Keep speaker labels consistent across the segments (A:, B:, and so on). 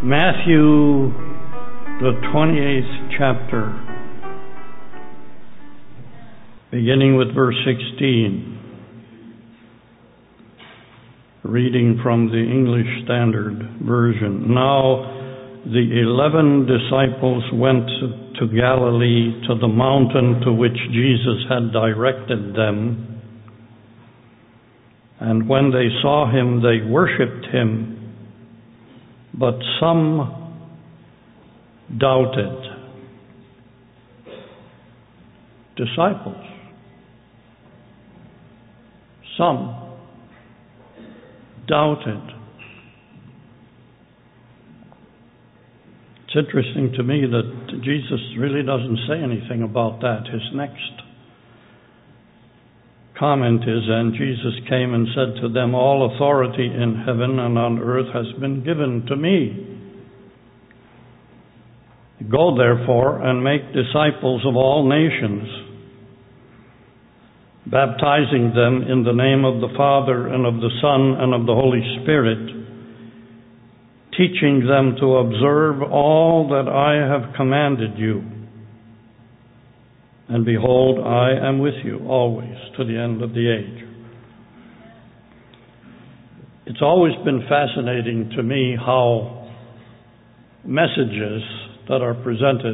A: Matthew, the 28th chapter, beginning with verse 16, reading from the English Standard Version. Now the 11 disciples went to Galilee, to the mountain to which Jesus had directed them. And when they saw him, they worshipped him. But some doubted. Disciples. Some doubted. It's interesting to me that Jesus really doesn't say anything about that. His next comment is, and Jesus came and said to them, all authority in heaven and on earth has been given to me. Go therefore and make disciples of all nations, baptizing them in the name of the Father and of the Son and of the Holy Spirit, teaching them to observe all that I have commanded you. And behold, I am with you always to the end of the age. It's always been fascinating to me how messages that are presented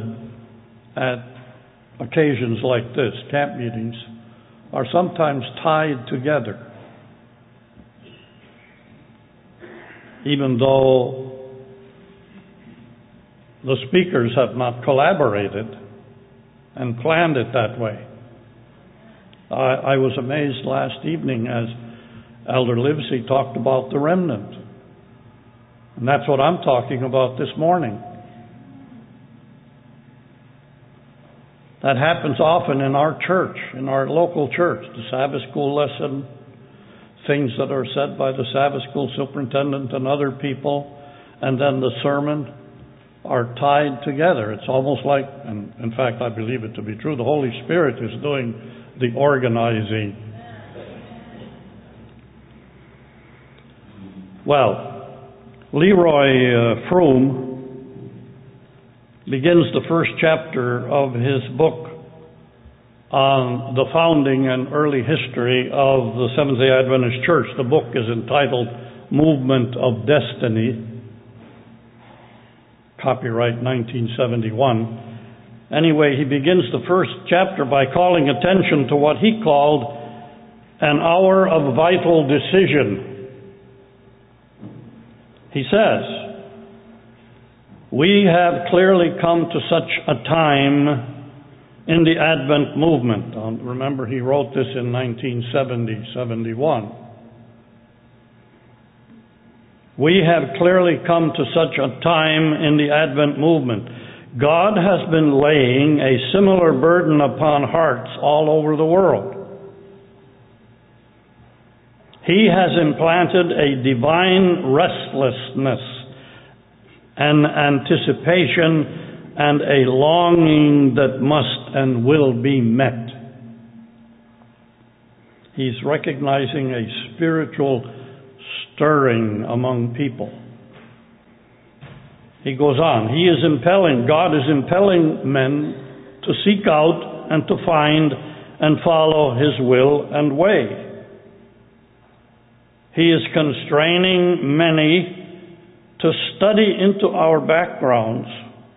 A: at occasions like this, camp meetings, are sometimes tied together. Even though the speakers have not collaborated and planned it that way. I was amazed last evening as Elder Livesey talked about the remnant. And that's what I'm talking about this morning. That happens often in our church, in our local church. The Sabbath school lesson, things that are said by the Sabbath school superintendent and other people, and then the sermon are tied together. It's almost like, and in fact I believe it to be true, the Holy Spirit is doing the organizing. Well, Leroy Froom begins the first chapter of his book on the founding and early history of the Seventh-day Adventist Church. The book is entitled Movement of Destiny. Copyright 1971. Anyway, he begins the first chapter by calling attention to what he called an hour of vital decision. He says, we have clearly come to such a time in the Advent movement. Remember, he wrote this in 1970-71. We have clearly come to such a time in the Advent movement. God has been laying a similar burden upon hearts all over the world. He has implanted a divine restlessness, an anticipation, and a longing that must and will be met. He's recognizing a spiritual stirring among people. He goes on. God is impelling men to seek out and to find and follow His will and way. He is constraining many to study into our backgrounds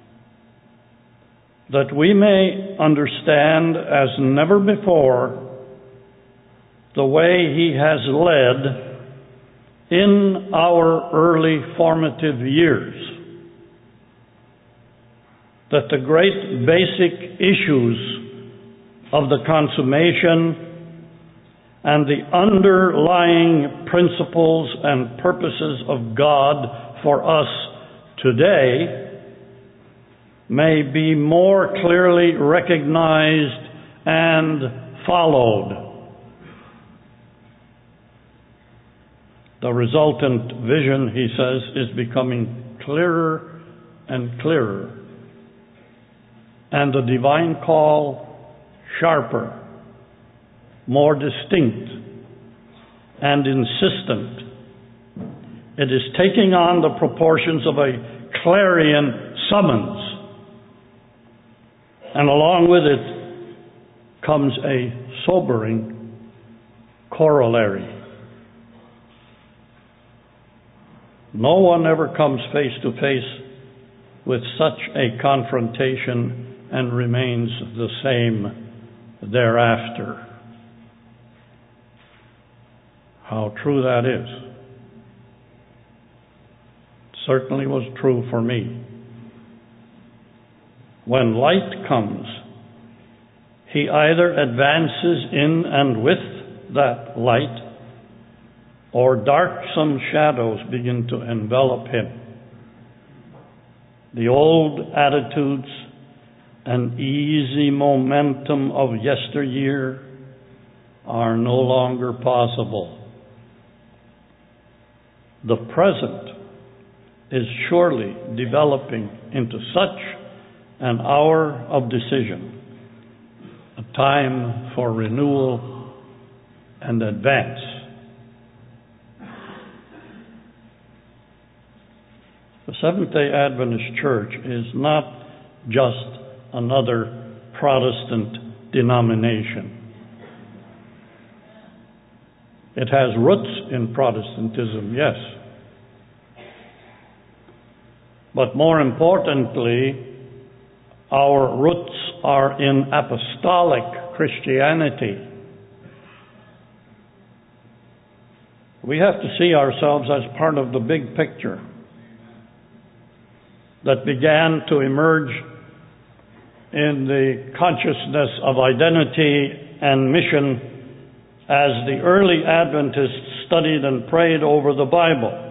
A: that we may understand as never before the way He has led in our early formative years, that the great basic issues of the consummation and the underlying principles and purposes of God for us today may be more clearly recognized and followed. The resultant vision, he says, is becoming clearer and clearer, and the divine call sharper, more distinct, and insistent It is taking on the proportions of a clarion summons. And along with it comes a sobering corollary. No one ever comes face to face with such a confrontation and remains the same thereafter. How true that is. Certainly was true for me. When light comes, he either advances in and with that light, or darksome shadows begin to envelop him. The old attitudes and easy momentum of yesteryear are no longer possible. The present is surely developing into such an hour of decision, a time for renewal and advance. The Seventh-day Adventist Church is not just another Protestant denomination. It has roots in Protestantism, yes. But more importantly, our roots are in apostolic Christianity. We have to see ourselves as part of the big picture that began to emerge in the consciousness of identity and mission as the early Adventists studied and prayed over the Bible.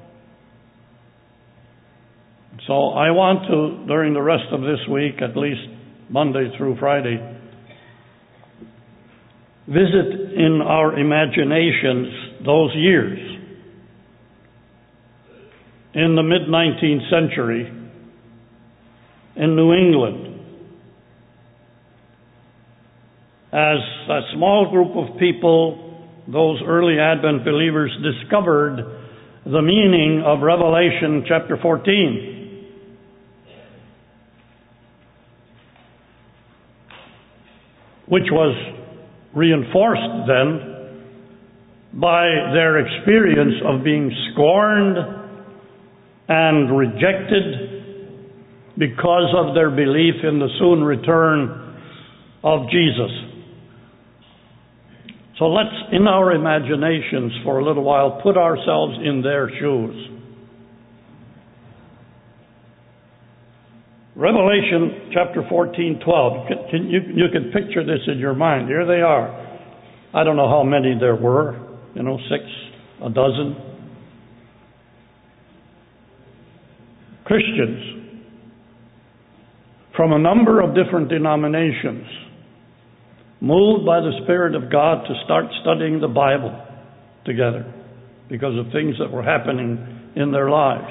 A: So I want to, during the rest of this week, at least Monday through Friday, visit in our imaginations those years in the mid-19th century in New England, as a small group of people, those early Advent believers, discovered the meaning of Revelation chapter 14. Which was reinforced then by their experience of being scorned and rejected because of their belief in the soon return of Jesus. So let's, in our imaginations for a little while, put ourselves in their shoes. Revelation chapter 14:12. You can picture this in your mind. Here they are. I don't know how many there were. 6, a dozen. Christians from a number of different denominations, moved by the Spirit of God to start studying the Bible together because of things that were happening in their lives.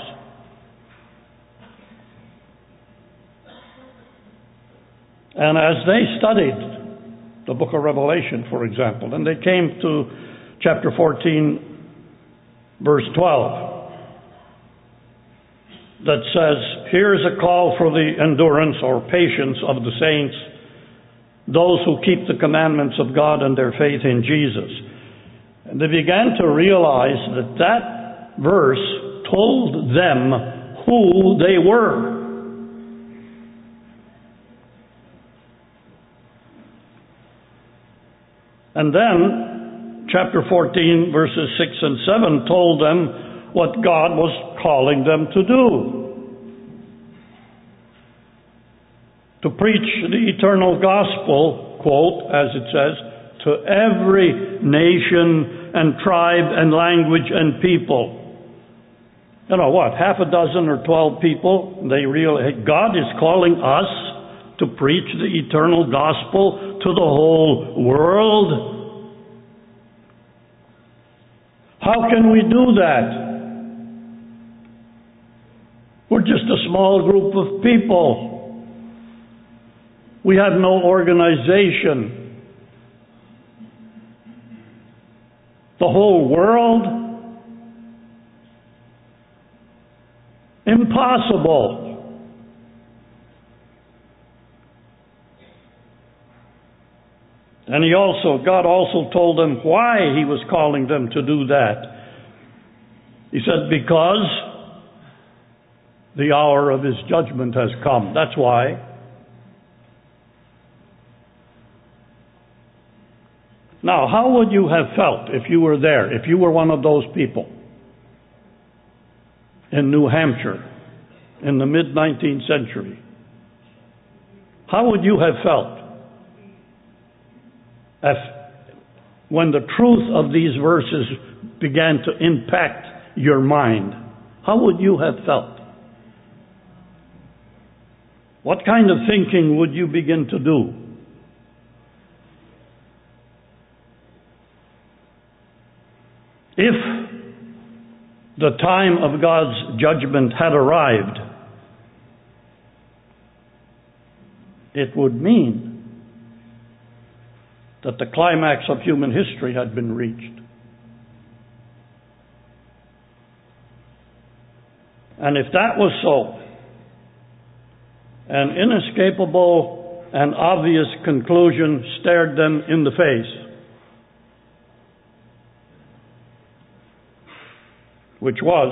A: And as they studied the book of Revelation, for example, and they came to chapter 14, verse 12, that says, "Here is a call for the endurance or patience of the saints, those who keep the commandments of God and their faith in Jesus." And they began to realize that that verse told them who they were. And then, chapter 14, verses 6 and 7 told them what God was calling them to do. To preach the eternal gospel, quote, as it says, to every nation and tribe and language and people. Half a dozen or 12 people, they realize God is calling us to preach the eternal gospel to the whole world. How can we do that? We're just a small group of people. We have no organization. The whole world? Impossible. And God also told them why He was calling them to do that. He said, because the hour of His judgment has come. That's why. Now, how would you have felt if you were there, if you were one of those people in New Hampshire in the mid-19th century? How would you have felt when the truth of these verses began to impact your mind? How would you have felt? What kind of thinking would you begin to do? If the time of God's judgment had arrived, it would mean that the climax of human history had been reached. And if that was so, an inescapable and obvious conclusion stared them in the face, which was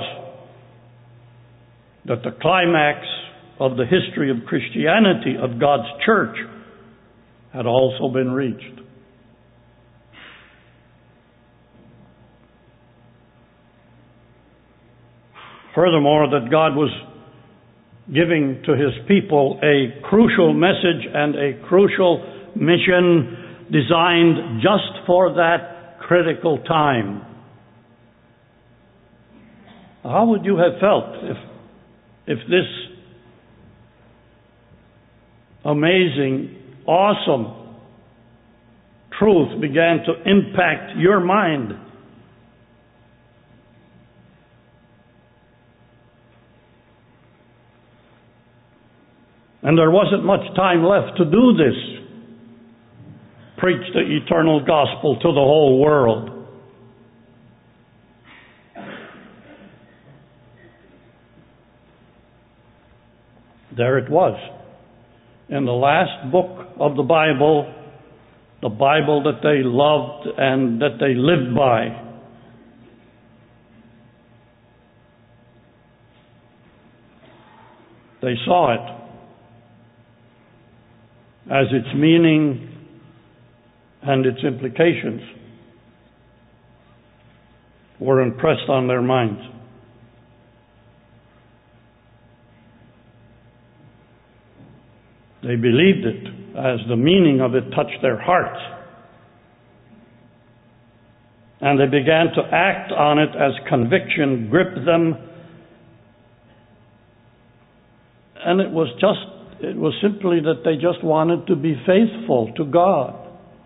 A: that the climax of the history of Christianity, of God's church, had also been reached. Furthermore, that God was giving to His people a crucial message and a crucial mission designed just for that critical time. How would you have felt if this amazing, awesome truth began to impact your mind? And there wasn't much time left to do this. Preach the eternal gospel to the whole world. There it was. In the last book of the Bible that they loved and that they lived by. They saw it as its meaning and its implications were impressed on their minds. They believed it as the meaning of it touched their hearts. And they began to act on it as conviction gripped them. And it was simply that they just wanted to be faithful to God.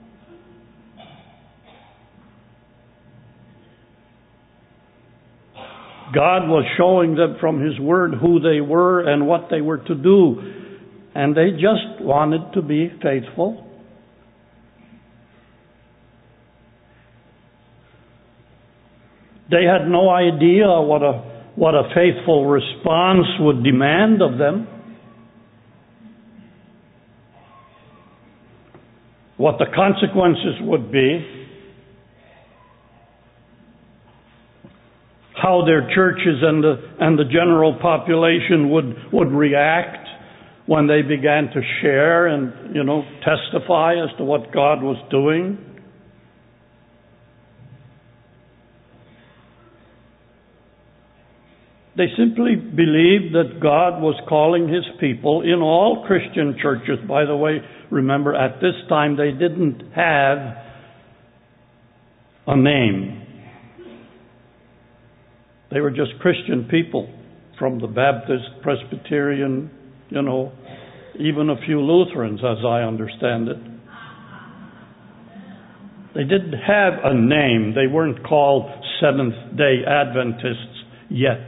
A: God was showing them from His Word who they were and what they were to do. And they just wanted to be faithful. They had no idea what a faithful response would demand of them. What the consequences would be. How their churches and the general population would react when they began to share and, testify as to what God was doing. They simply believed that God was calling His people in all Christian churches. By the way, remember, at this time they didn't have a name. They were just Christian people from the Baptist, Presbyterian, even a few Lutherans, as I understand it. They didn't have a name. They weren't called Seventh-day Adventists yet.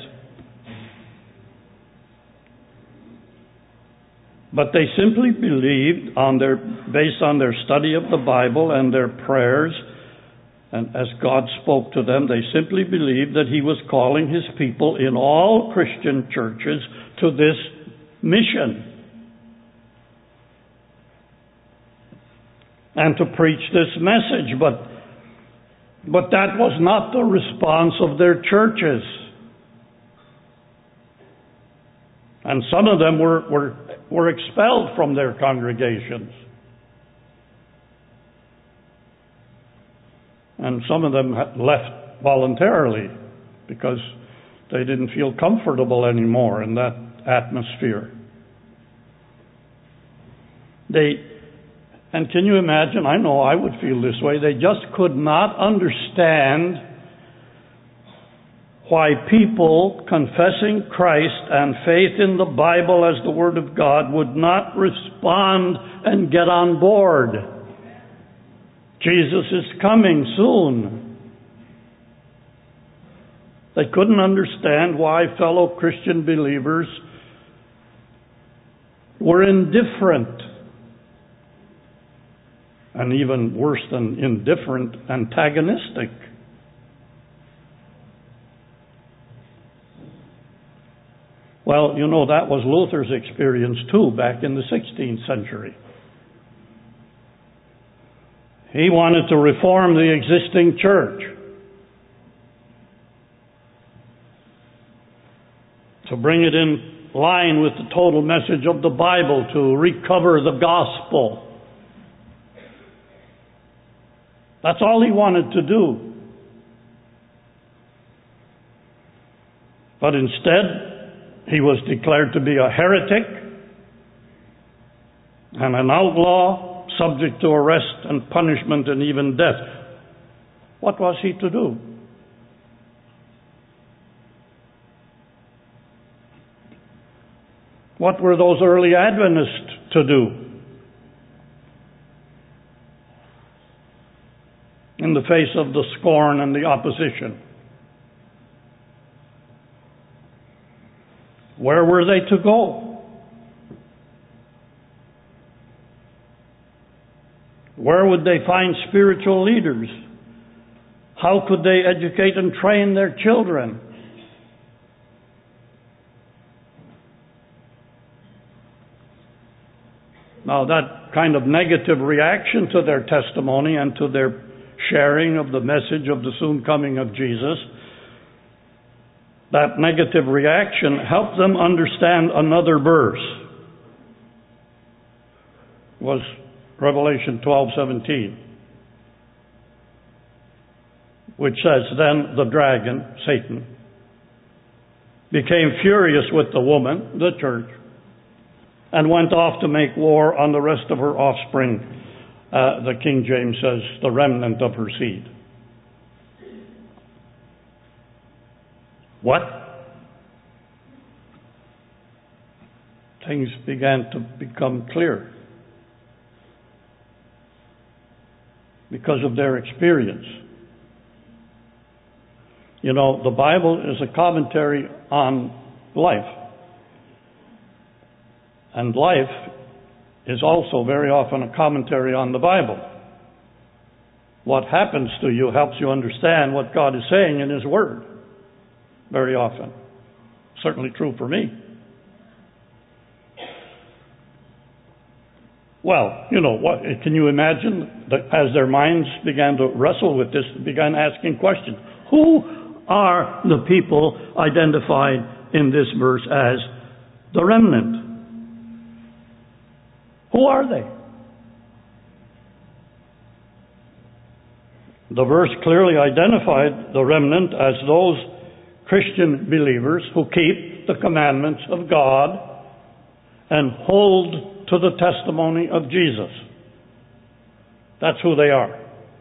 A: But they simply believed, based on their study of the Bible and their prayers, And as God spoke to them, they simply believed that He was calling His people in all Christian churches to this mission and to preach this message. But that was not the response of their churches. And some of them were expelled from their congregations. And some of them left voluntarily because they didn't feel comfortable anymore in that atmosphere. And can you imagine? I know I would feel this way. They just could not understand why people confessing Christ and faith in the Bible as the Word of God would not respond and get on board. Jesus is coming soon. They couldn't understand why fellow Christian believers were indifferent, and even worse than indifferent, antagonistic. Well, you know, that was Luther's experience too back in the 16th century. He wanted to reform the existing church, to bring it in line with the total message of the Bible, to recover the gospel. That's all he wanted to do. But instead, he was declared to be a heretic and an outlaw, subject to arrest and punishment and even death. What was he to do? What were those early Adventists to do in the face of the scorn and the opposition? Where were they to go? Where would they find spiritual leaders? How could they educate and train their children? Now, that kind of negative reaction to their testimony and to their sharing of the message of the soon coming of Jesus, that negative reaction helped them understand another verse. It was Revelation 12:17, which says, "Then the dragon, Satan, became furious with the woman, the church, and went off to make war on the rest of her offspring." The King James says, "the remnant of her seed." What? Things began to become clear because of their experience. You know, the Bible is a commentary on life. And life is also very often a commentary on the Bible. What happens to you helps you understand what God is saying in His Word. Very often. Certainly true for me. Well, you know, can you imagine that as their minds began to wrestle with this, began asking questions? Who are the people identified in this verse as the remnant? Who are they? The verse clearly identified the remnant as those Christian believers who keep the commandments of God and hold to the testimony of Jesus. That's who they are.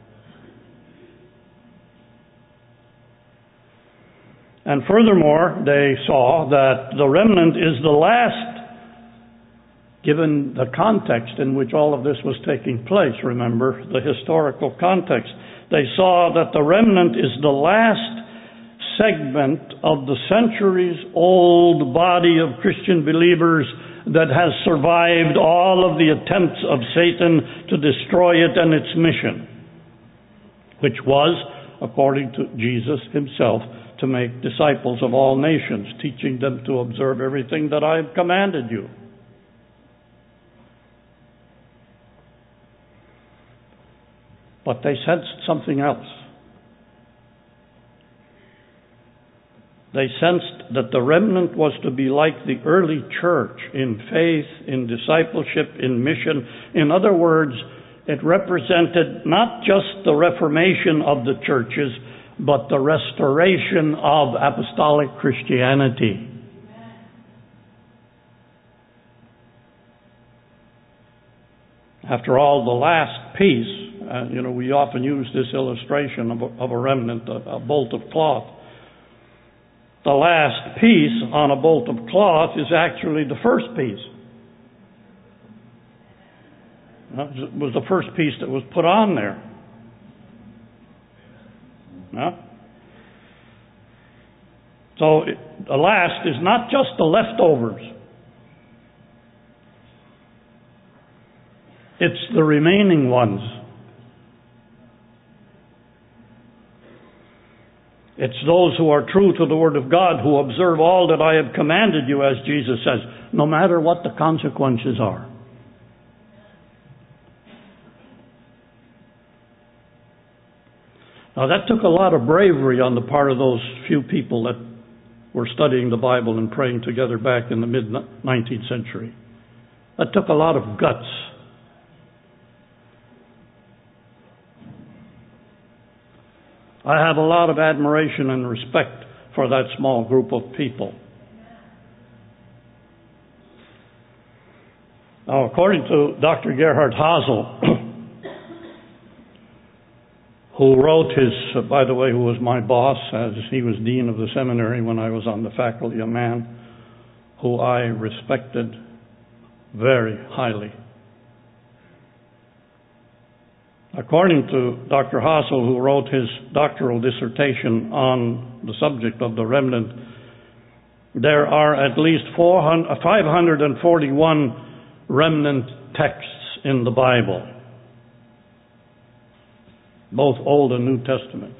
A: And furthermore, they saw that the remnant is the last, given the context in which all of this was taking place. Remember the historical context. They saw that the remnant is the last segment of the centuries-old body of Christian believers that has survived all of the attempts of Satan to destroy it and its mission. which was, according to Jesus himself, to make disciples of all nations, teaching them to observe everything that I have commanded you. But they sensed something else. They sensed that the remnant was to be like the early church in faith, in discipleship, in mission. In other words, it represented not just the reformation of the churches, but the restoration of apostolic Christianity. After all, the last piece, we often use this illustration of a remnant, a bolt of cloth. The last piece on a bolt of cloth is actually the first piece. It was the first piece that was put on there. So the last is not just the leftovers. It's the remaining ones. It's those who are true to the Word of God, who observe all that I have commanded you, as Jesus says, no matter what the consequences are. Now that took a lot of bravery on the part of those few people that were studying the Bible and praying together back in the mid-19th century. That took a lot of guts. I have a lot of admiration and respect for that small group of people. Now, according to Dr. Gerhard Hasel, who wrote by the way, who was my boss, as he was dean of the seminary when I was on the faculty, a man who I respected very highly. According to Dr. Hasel, who wrote his doctoral dissertation on the subject of the remnant, there are at least 541 remnant texts in the Bible, both Old and New Testament.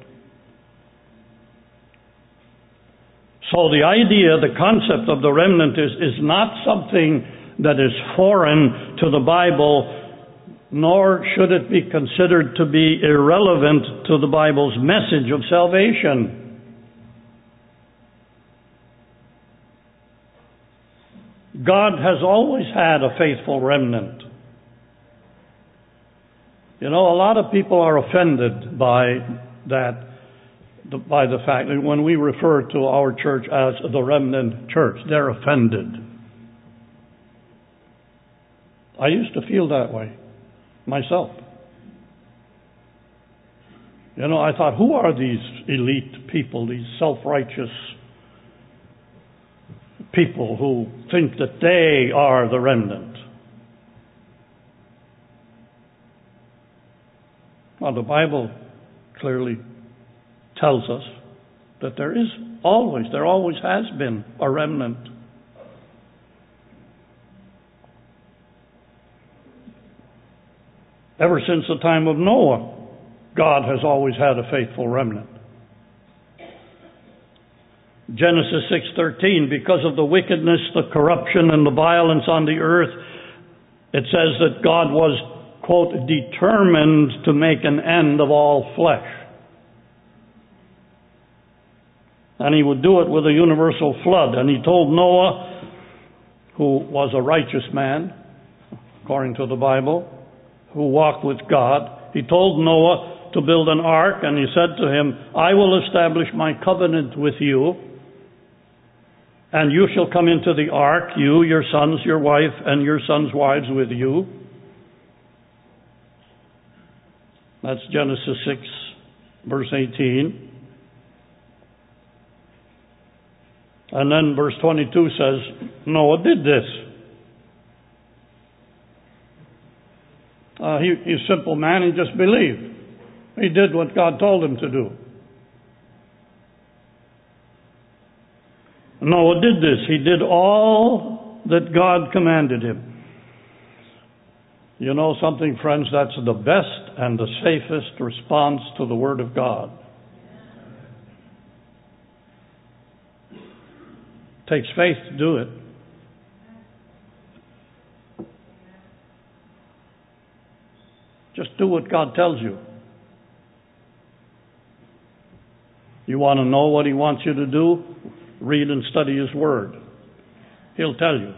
A: So the idea, the concept of the remnant is not something that is foreign to the Bible, nor should it be considered to be irrelevant to the Bible's message of salvation. God has always had a faithful remnant. A lot of people are offended by that, by the fact that when we refer to our church as the remnant church, they're offended. I used to feel that way myself. I thought, who are these elite people, these self-righteous people who think that they are the remnant? Well, the Bible clearly tells us that there always has been a remnant. Ever since the time of Noah, God has always had a faithful remnant. Genesis 6:13, because of the wickedness, the corruption, and the violence on the earth, it says that God was, quote, determined to make an end of all flesh. And he would do it with a universal flood. And he told Noah, who was a righteous man, according to the Bible, who walked with God, he told Noah to build an ark, and he said to him, I will establish my covenant with you, and you shall come into the ark, you, your sons, your wife, and your sons' wives with you. That's Genesis 6, verse 18. And then verse 22 says, Noah did this. He's a simple man, he just believed. He did what God told him to do. Noah did this. He did all that God commanded him. You know something, friends? That's the best and the safest response to the Word of God. It takes faith to do it. Just do what God tells you. You want to know what He wants you to do? Read and study His Word. He'll tell you.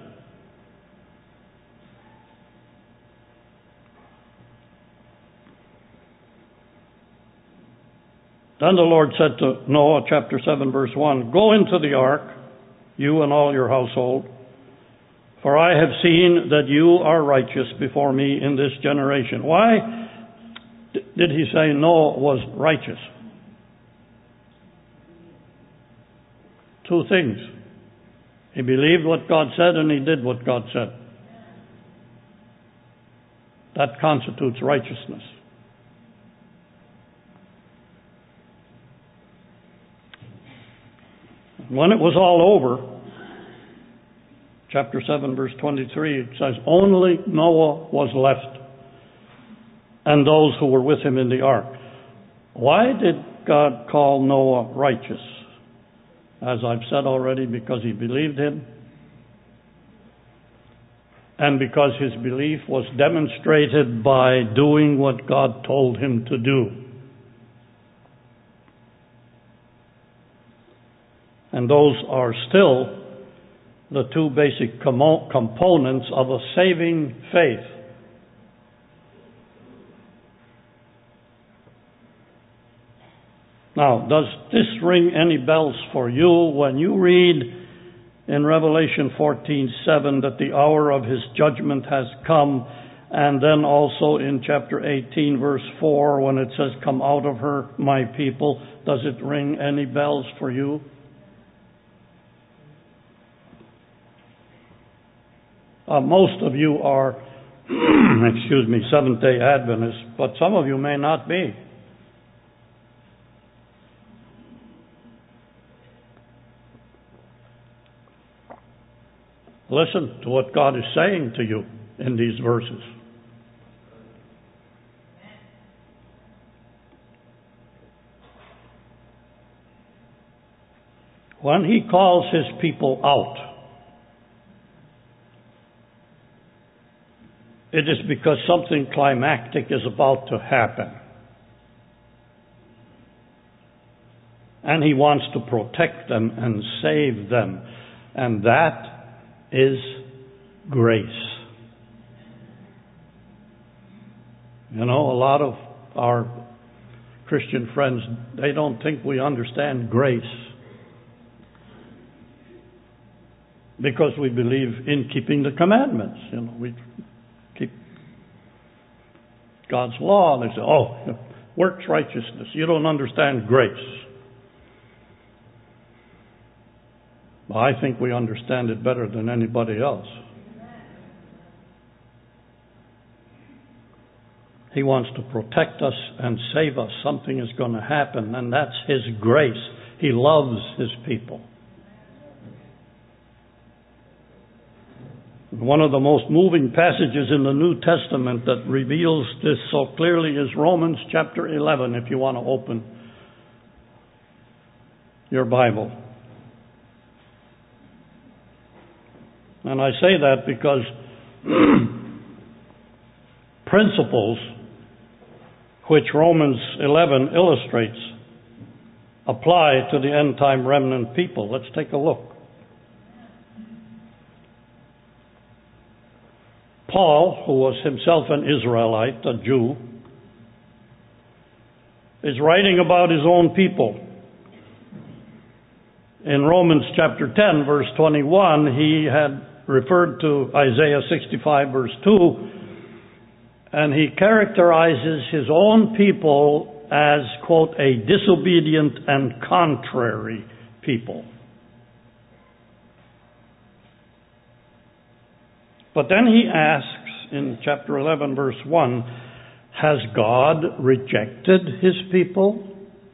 A: Then the Lord said to Noah, chapter 7, verse 1, "Go into the ark, you and all your household, for I have seen that you are righteous before me in this generation." Why did He say Noah was righteous? Two things. He believed what God said and he did what God said. That constitutes righteousness. When it was all over, chapter 7, verse 23, it says, "Only Noah was left, and those who were with him in the ark." Why did God call Noah righteous? As I've said already, because he believed Him, and because his belief was demonstrated by doing what God told him to do. And those are still the two basic components of a saving faith. Now, does this ring any bells for you when you read in Revelation 14:7 that the hour of His judgment has come, and then also in chapter 18, verse 4, when it says, "Come out of her, my people"? Does it ring any bells for you? Most of you are, Seventh-day Adventists, but some of you may not be. Listen to what God is saying to you in these verses. When He calls His people out, it is because something climactic is about to happen. And He wants to protect them and save them. And that is grace. You know, a lot of our Christian friends, they don't think we understand grace. Because we believe in keeping the commandments. You know, we keep God's law, and they say, "Oh, works righteousness. You don't understand grace." Well, I think we understand it better than anybody else. He wants to protect us and save us. Something is going to happen, and that's His grace. He loves His people. One of the most moving passages in the New Testament that reveals this so clearly is Romans chapter 11, if you want to open your Bible. And I say that because principles which Romans 11 illustrates apply to the end-time remnant people. Let's take a look. Paul, who was himself an Israelite, a Jew, is writing about his own people. In Romans chapter 10, verse 21, he had referred to Isaiah 65, verse 2, and he characterizes his own people as, quote, a disobedient and contrary people. But then he asks in chapter 11, verse 1, has God rejected His people?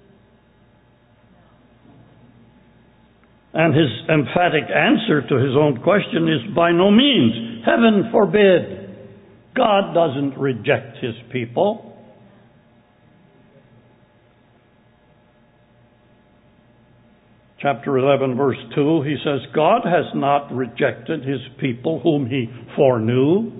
A: And his emphatic answer to his own question is, by no means. Heaven forbid. God doesn't reject His people. chapter 11, verse 2, he says, God has not rejected his people whom he foreknew.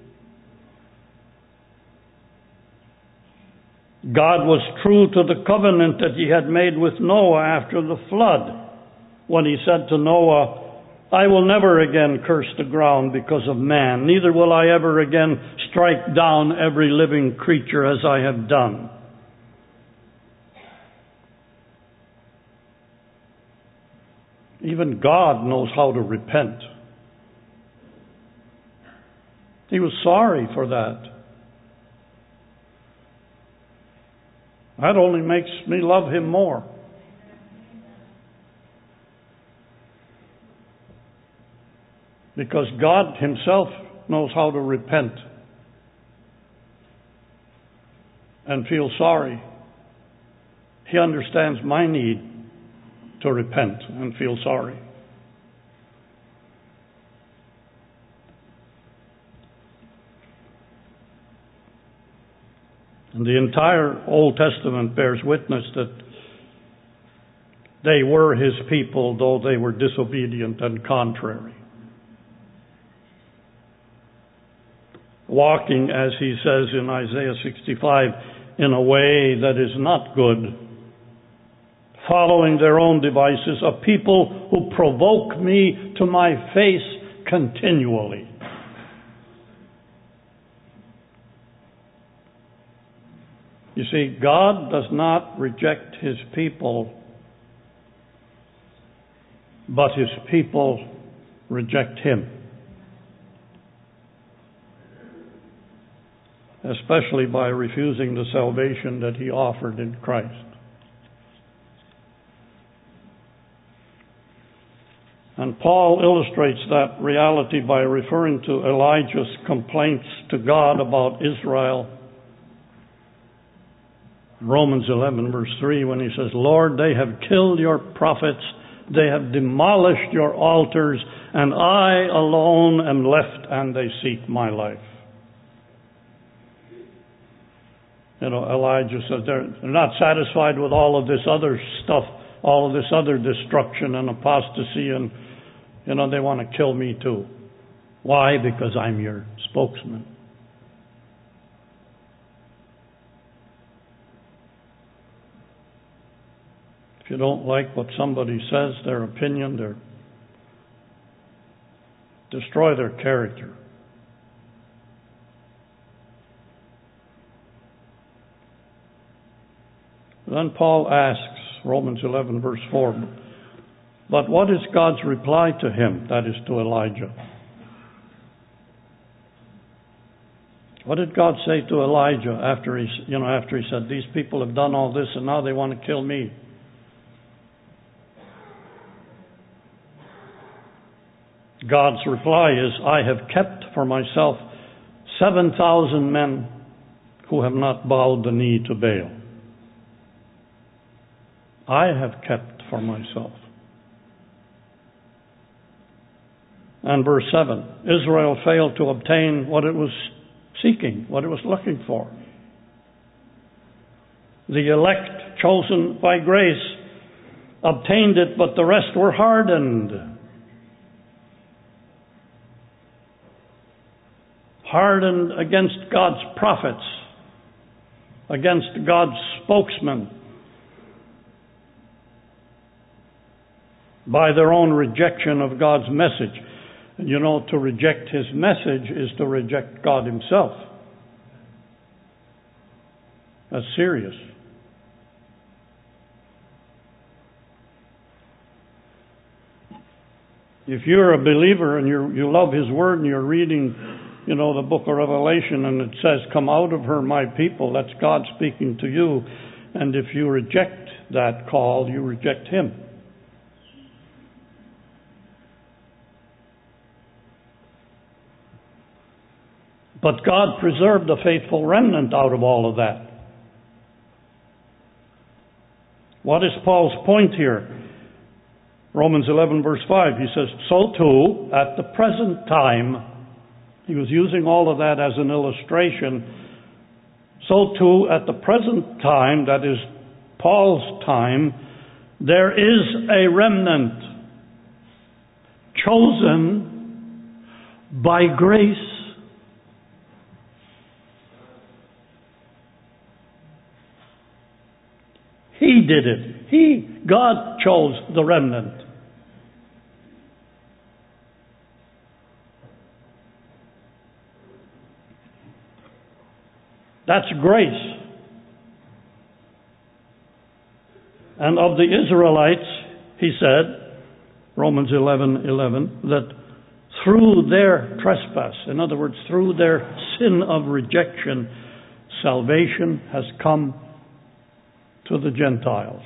A: God was true to the covenant that he had made with Noah after the flood, when he said to Noah, I will never again curse the ground because of man, neither will I ever again strike down every living creature as I have done. Even God knows how to repent. He was sorry for that. That only makes me love him more. Because God himself knows how to repent and feel sorry. He understands my need to repent and feel sorry. And the entire Old Testament bears witness that they were his people, though they were disobedient and contrary. Walking, as he says in Isaiah 65, in a way that is not good, following their own devices, a people who provoke me to my face continually. You see, God does not reject his people, but his people reject him. Especially by refusing the salvation that he offered in Christ. And Paul illustrates that reality by referring to Elijah's complaints to God about Israel. Romans 11, verse 3, when he says, Lord, they have killed your prophets, they have demolished your altars, and I alone am left, and they seek my life. You know, Elijah says they're not satisfied with all of this other stuff, all of this other destruction and apostasy, and, you know, they want to kill me too. Why? Because I'm your spokesman. If you don't like what somebody says, their opinion, destroy their character. Then Paul asks, Romans 11, verse 4, but what is God's reply to him, that is to Elijah? What did God say to Elijah after he said, these people have done all this and now they want to kill me? God's reply is, I have kept for myself 7,000 men who have not bowed the knee to Baal. I have kept for myself. And verse 7, Israel failed to obtain what it was seeking, what it was looking for. The elect, chosen by grace, obtained it, but the rest were hardened. Hardened against God's prophets, against God's spokesman, by their own rejection of God's message. You know, to reject his message is to reject God himself. That's serious. If you're a believer and you love his word and you're reading, you know, the book of Revelation, and it says, come out of her, my people, that's God speaking to you. And if you reject that call, you reject him. But God preserved a faithful remnant out of all of that. What is Paul's point here? Romans 11, verse 5, he says, so too, at the present time, he was using all of that as an illustration. So too, at the present time, that is Paul's time, There is a remnant chosen by grace. He did it. God chose the remnant. That's grace. And of the Israelites, he said, Romans 11:11, that through their trespass, in other words, through their sin of rejection, salvation has come to the Gentiles.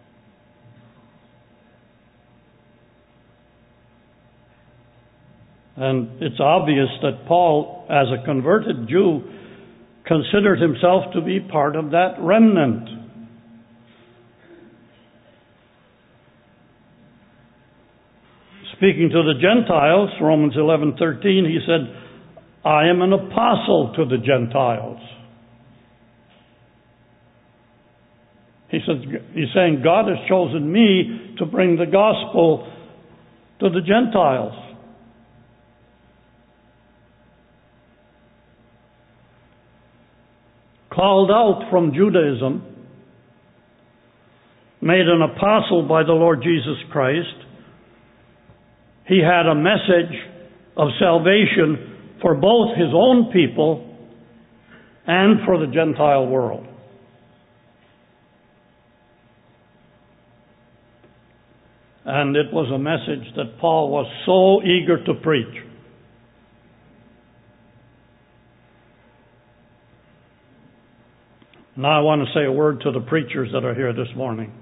A: And it's obvious that Paul, as a converted Jew, considered himself to be part of that remnant. Speaking to the Gentiles, Romans 11:13, he said, I am an apostle to the Gentiles. He's saying, God has chosen me to bring the gospel to the Gentiles. Called out from Judaism, made an apostle by the Lord Jesus Christ, he had a message of salvation for both his own people and for the Gentile world. And it was a message that Paul was so eager to preach. Now I want to say a word to the preachers that are here this morning.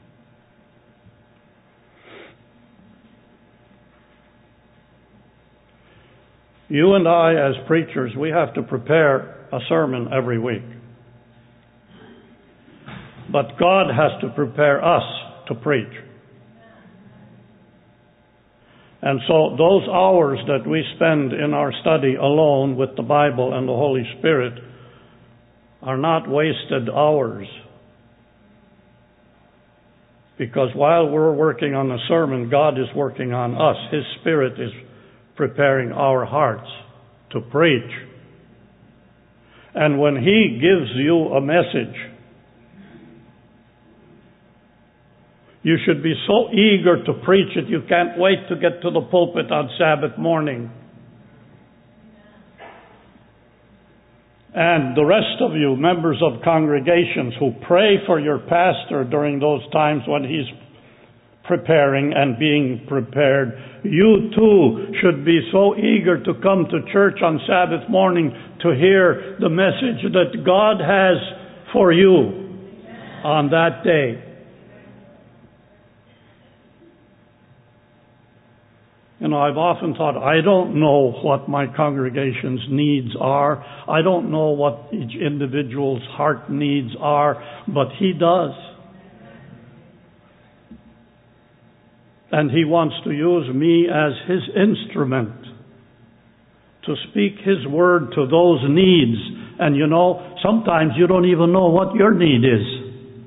A: You and I, as preachers, we have to prepare a sermon every week. But God has to prepare us to preach. And so those hours that we spend in our study alone with the Bible and the Holy Spirit are not wasted hours. Because while we're working on the sermon, God is working on us. His Spirit is preparing our hearts to preach. And when He gives you a message, you should be so eager to preach it, you can't wait to get to the pulpit on Sabbath morning. And the rest of you, members of congregations who pray for your pastor during those times when he's preparing and being prepared, you too should be so eager to come to church on Sabbath morning to hear the message that God has for you on that day. You know, I've often thought, I don't know what my congregation's needs are. I don't know what each individual's heart needs are, but He does. And He wants to use me as His instrument to speak His word to those needs. And you know, sometimes you don't even know what your need is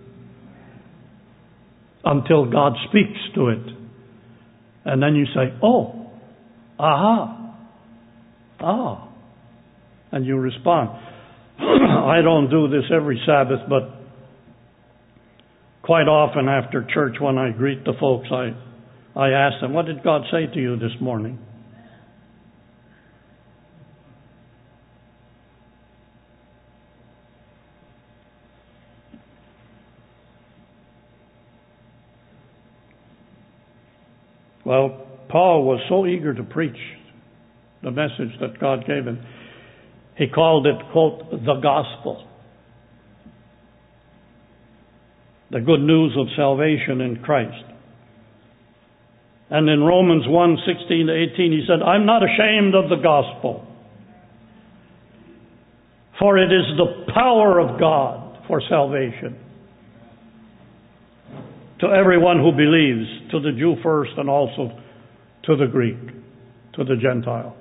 A: until God speaks to it. And then you say, oh, aha, ah. And you respond. I don't do this every Sabbath, but quite often after church when I greet the folks, I ask them, what did God say to you this morning? Well, Paul was so eager to preach the message that God gave him. He called it, quote, the gospel. The good news of salvation in Christ. And in Romans 1:16-18, he said, I'm not ashamed of the gospel, for it is the power of God for salvation to everyone who believes, to the Jew first and also to the Greek, to the Gentile.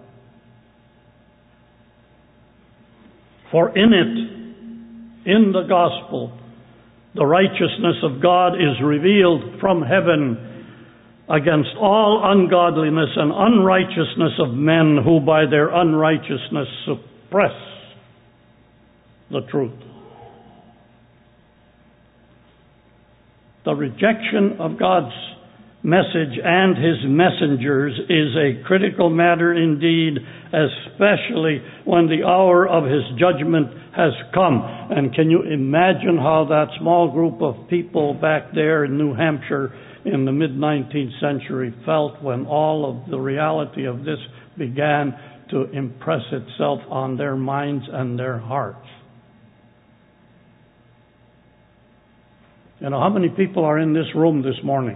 A: For in it, in the gospel, The righteousness of God is revealed from heaven against all ungodliness and unrighteousness of men who by their unrighteousness suppress the truth. The rejection of God's message and His messengers is a critical matter indeed, especially when the hour of His judgment has come. And can you imagine how that small group of people back there in New Hampshire in the mid-19th century felt when all of the reality of this began to impress itself on their minds and their hearts? You know, how many people are in this room this morning?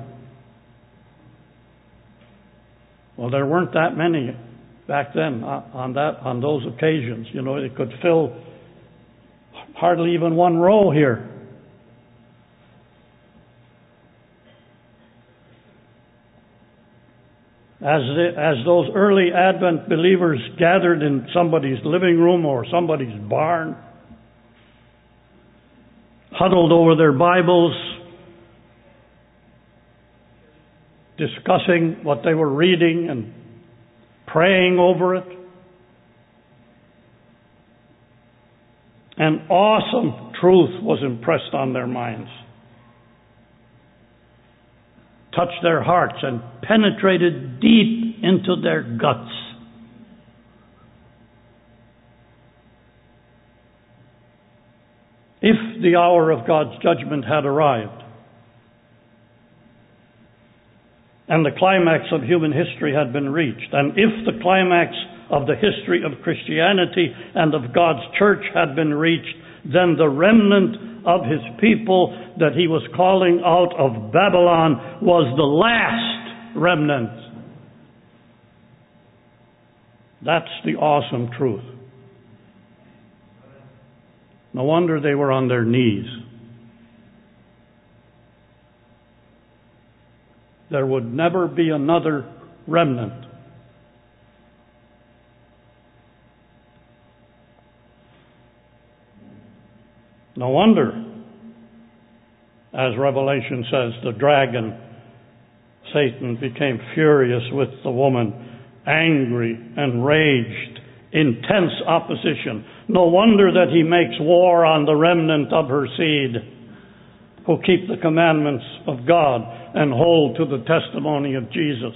A: Well, there weren't that many back then on those occasions. You know, it could fill hardly even one row here. As those early Advent believers gathered in somebody's living room or somebody's barn, huddled over their Bibles, discussing what they were reading and praying over it, an awesome truth was impressed on their minds, touched their hearts, and penetrated deep into their guts. If the hour of God's judgment had arrived, and the climax of human history had been reached, and if the climax of the history of Christianity and of God's church had been reached, then the remnant of His people that He was calling out of Babylon was the last remnant. That's the awesome truth. No wonder they were on their knees. There would never be another remnant. No wonder, as Revelation says, the dragon, Satan, became furious with the woman, angry, enraged, intense opposition. No wonder that he makes war on the remnant of her seed who keep the commandments of God and hold to the testimony of Jesus.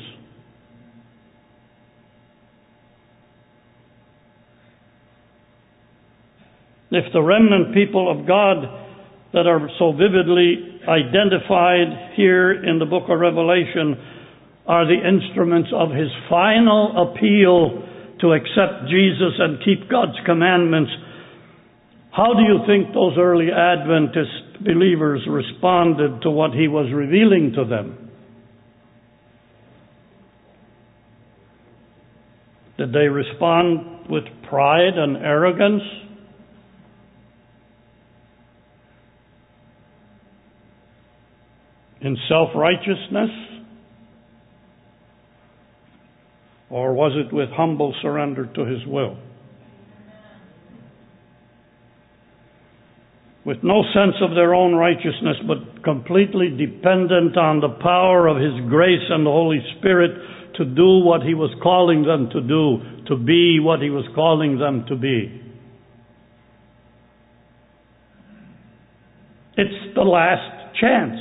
A: If the remnant people of God that are so vividly identified here in the book of Revelation are the instruments of His final appeal to accept Jesus and keep God's commandments, how do you think those early Adventist believers responded to what He was revealing to them? Did they respond with pride and arrogance? In self-righteousness? Or was it with humble surrender to His will? With no sense of their own righteousness, but completely dependent on the power of His grace and the Holy Spirit to do what He was calling them to do, to be what He was calling them to be. It's the last chance.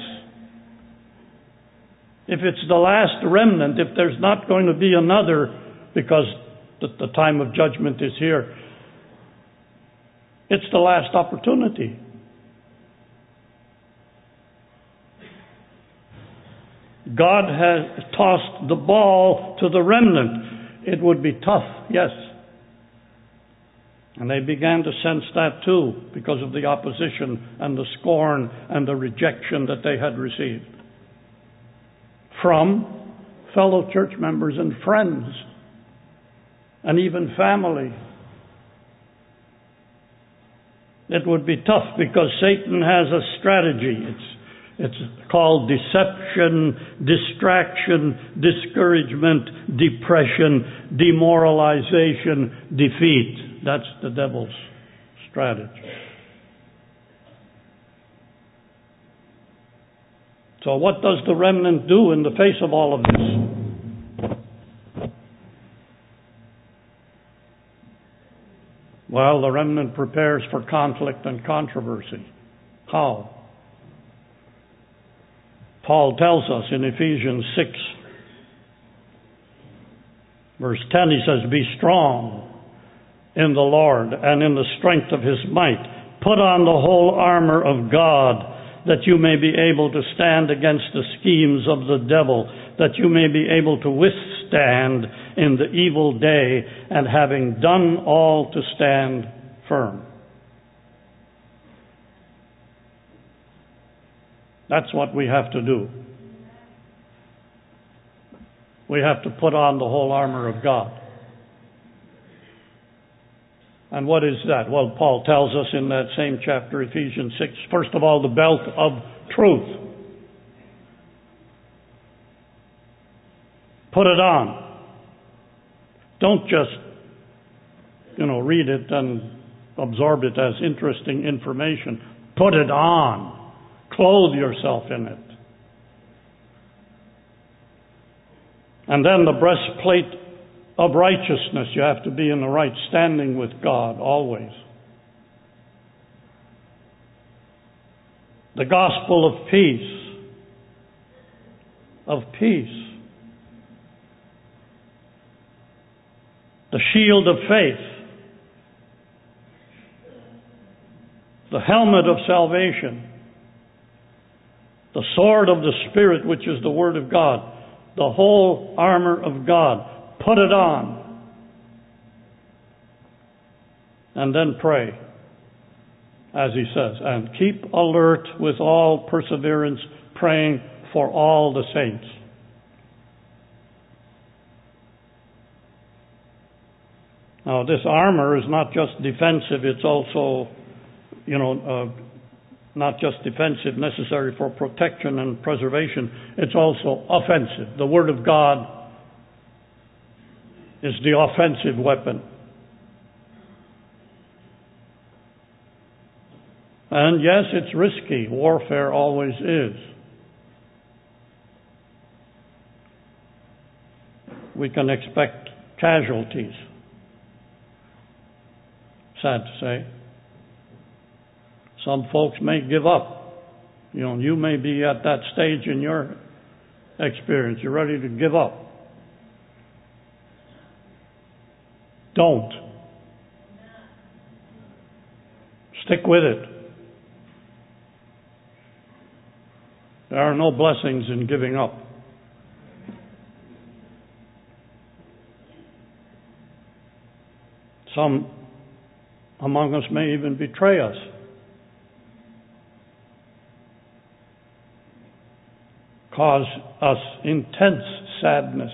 A: If it's the last remnant, if there's not going to be another, because the time of judgment is here, it's the last opportunity. God has tossed the ball to the remnant. It would be tough, yes. And they began to sense that too, because of the opposition and the scorn and the rejection that they had received from fellow church members and friends, and even family. It would be tough because Satan has a strategy. It's called deception, distraction, discouragement, depression, demoralization, defeat. That's the devil's strategy. So what does the remnant do in the face of all of this? Well, the remnant prepares for conflict and controversy. How? Paul tells us in Ephesians 6, verse 10, he says, "Be strong in the Lord and in the strength of his might. Put on the whole armor of God, that you may be able to stand against the schemes of the devil, that you may be able to withstand in the evil day, and having done all, to stand firm." That's what we have to do. We have to put on the whole armor of God. And what is that? Well, Paul tells us in that same chapter, Ephesians 6, first of all, the belt of truth. Put it on. Don't just, read it and absorb it as interesting information. Put it on. Clothe yourself in it. And then the breastplate of righteousness. You have to be in the right standing with God always. The gospel of peace. Of peace. The shield of faith. The helmet of salvation. The sword of the Spirit, which is the Word of God. The whole armor of God. Put it on. And then pray, as he says, and keep alert with all perseverance, praying for all the saints. Now, this armor is not just defensive, it's also, not just defensive, necessary for protection and preservation, it's also offensive. The Word of God is the offensive weapon. And yes, it's risky. Warfare always is. We can expect casualties. Sad to say. Some folks may give up. You may be at that stage in your experience. You're ready to give up. Don't. Stick with it. There are no blessings in giving up. Some among us may even betray us. Cause us intense sadness.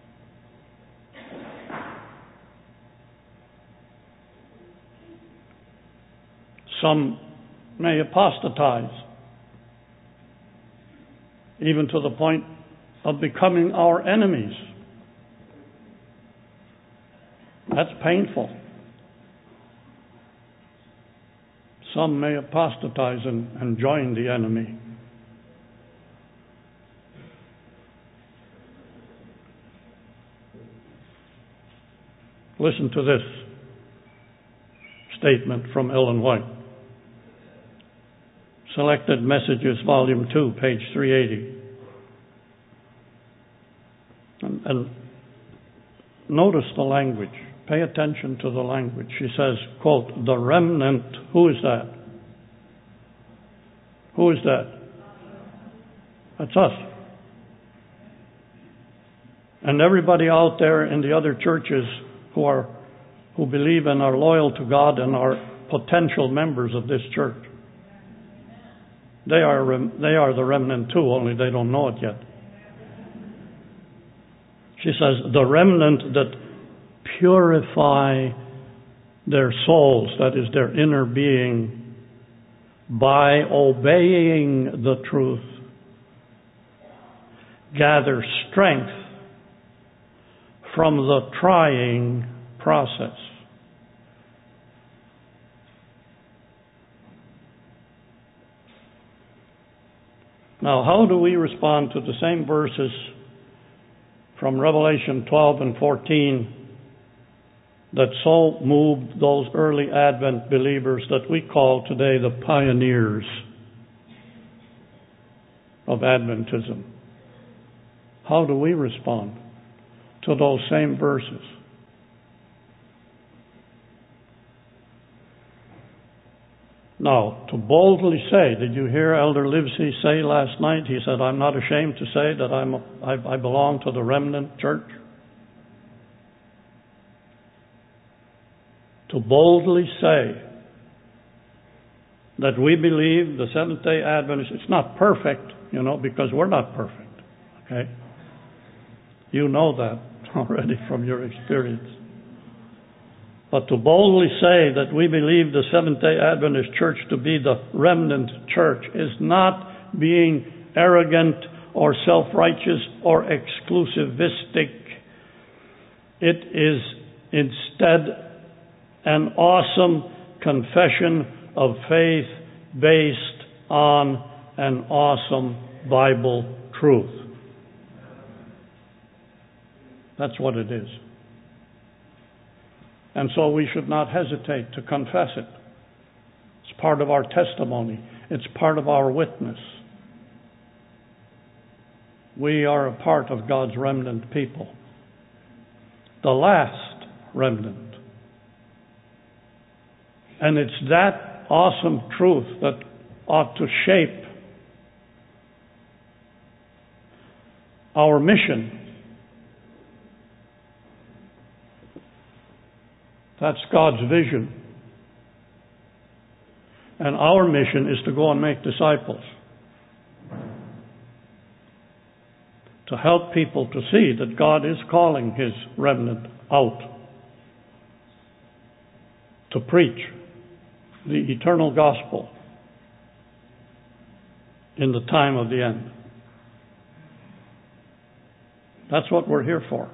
A: Some may apostatize, even to the point of becoming our enemies. That's painful. Some may apostatize and join the enemy. Listen to this statement from Ellen White. Selected Messages, Volume 2, page 380. And notice the language. Pay attention to the language. She says, quote, "The remnant," who is that? Who is that? That's us. And everybody out there in the other churches who believe and are loyal to God and are potential members of this church. They are the remnant too, only they don't know it yet. She says, "The remnant that purify their souls," that is their inner being, "by obeying the truth, gather strength from the trying process." Now, how do we respond to the same verses from Revelation 12 and 14 that so moved those early Advent believers that we call today the pioneers of Adventism? How do we respond to those same verses? Now, to boldly say, did you hear Elder Livesey say last night? He said, I'm not ashamed to say that I belong to the remnant church. To boldly say that we believe the Seventh-day Adventists, it's not perfect, because we're not perfect, okay? You know that already from your experience. But to boldly say that we believe the Seventh-day Adventist church to be the remnant church is not being arrogant or self-righteous or exclusivistic. It is instead an awesome confession of faith based on an awesome Bible truth. That's what it is. And so we should not hesitate to confess it. It's part of our testimony. It's part of our witness. We are a part of God's remnant people. The last remnant. And it's that awesome truth that ought to shape our mission. That's God's vision. And our mission is to go and make disciples. To help people to see that God is calling His remnant out to preach the eternal gospel in the time of the end. That's what we're here for.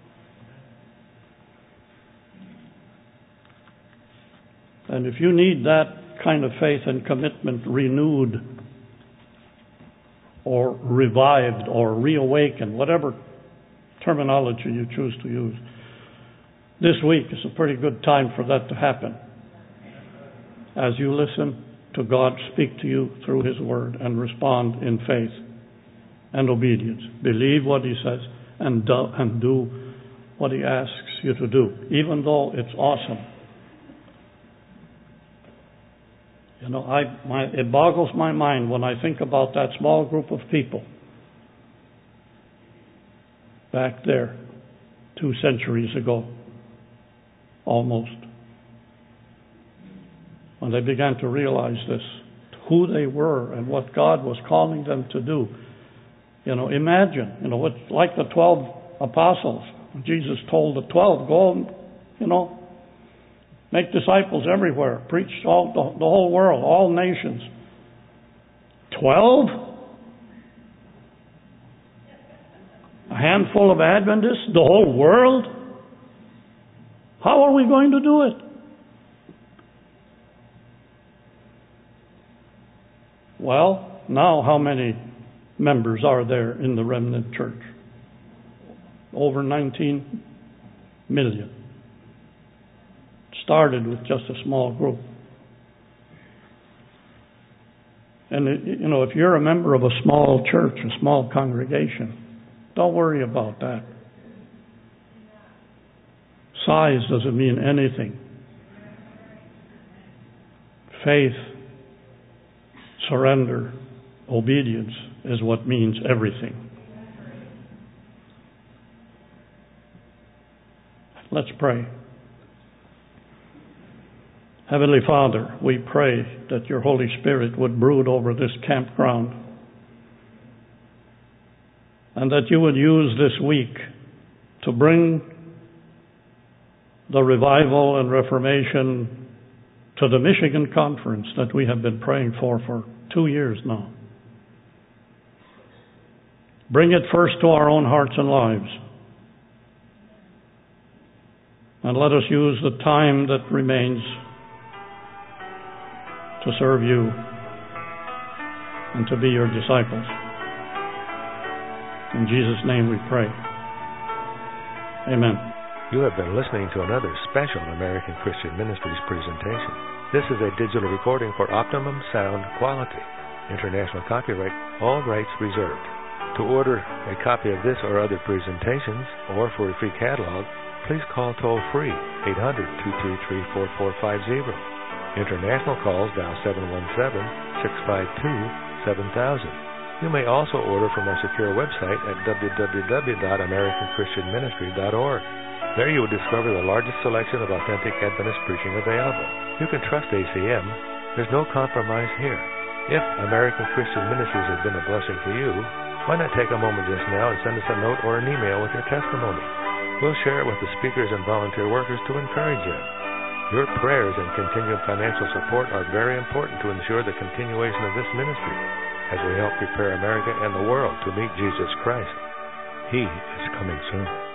A: And if you need that kind of faith and commitment renewed or revived or reawakened, whatever terminology you choose to use, this week is a pretty good time for that to happen. As you listen to God speak to you through His Word and respond in faith and obedience. Believe what He says and do what He asks you to do, even though it's awesome. It boggles my mind when I think about that small group of people back there 2 centuries ago, almost, when they began to realize this, who they were and what God was calling them to do. Imagine, it's like the 12 apostles. Jesus told the 12, go, make disciples everywhere. Preach the whole world, all nations. 12? A handful of Adventists? The whole world? How are we going to do it? Well, now how many members are there in the remnant church? Over 19 million. Started with just a small group. And, if you're a member of a small church, a small congregation, don't worry about that. Size doesn't mean anything. Faith, surrender, obedience is what means everything. Let's pray. Heavenly Father, we pray that your Holy Spirit would brood over this campground and that you would use this week to bring the revival and reformation to the Michigan Conference that we have been praying for 2 years now. Bring it first to our own hearts and lives. And let us use the time that remains to serve you and to be your disciples. In Jesus' name we pray. Amen.
B: You have been listening to another special American Christian Ministries presentation. This is a digital recording for optimum sound quality. International copyright, all rights reserved. To order a copy of this or other presentations, or for a free catalog, please call toll-free 800-233-4450. International calls dial 717-652-7000. You may also order from our secure website at www.americanchristianministry.org. There you will discover the largest selection of authentic Adventist preaching available. You can trust ACM. There's no compromise here. If American Christian Ministries has been a blessing to you, why not take a moment just now and send us a note or an email with your testimony? We'll share it with the speakers and volunteer workers to encourage them. Your prayers and continued financial support are very important to ensure the continuation of this ministry as we help prepare America and the world to meet Jesus Christ. He is coming soon.